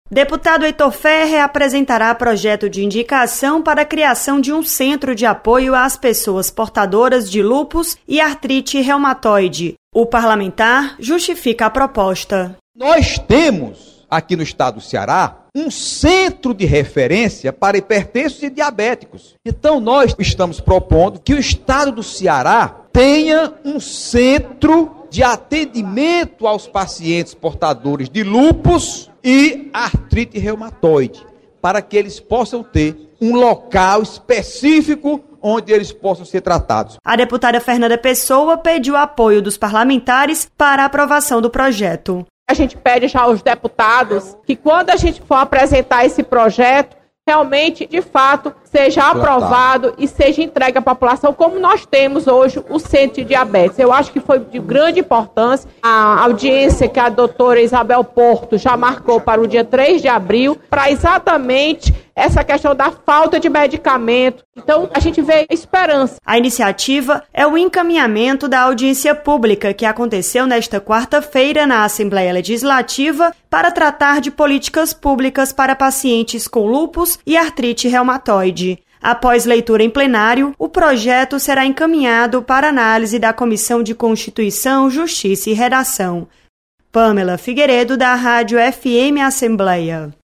Deputado Heitor Ferrer apresentará projeto de indicação para a criação de um centro de apoio às pessoas portadoras de lúpus e artrite reumatoide. O parlamentar justifica a proposta. Nós temos aqui no estado do Ceará um centro de referência para hipertensos e diabéticos. Então nós estamos propondo que o estado do Ceará tenha um centro de atendimento aos pacientes portadores de lúpus e artrite reumatoide, para que eles possam ter um local específico onde eles possam ser tratados. A deputada Fernanda Pessoa pediu apoio dos parlamentares para a aprovação do projeto. A gente pede já aos deputados que quando a gente for apresentar esse projeto, realmente, de fato, seja aprovado e seja entregue à população, como nós temos hoje o Centro de Diabetes. Eu acho que foi de grande importância a audiência que a doutora Isabel Porto já marcou para o dia 3 de abril, para exatamente essa questão da falta de medicamento. Então, a gente vê esperança. A iniciativa é o encaminhamento da audiência pública que aconteceu nesta quarta-feira na Assembleia Legislativa para tratar de políticas públicas para pacientes com lúpus e artrite reumatoide. Após leitura em plenário, o projeto será encaminhado para análise da Comissão de Constituição, Justiça e Redação. Pamela Figueiredo, da Rádio FM Assembleia.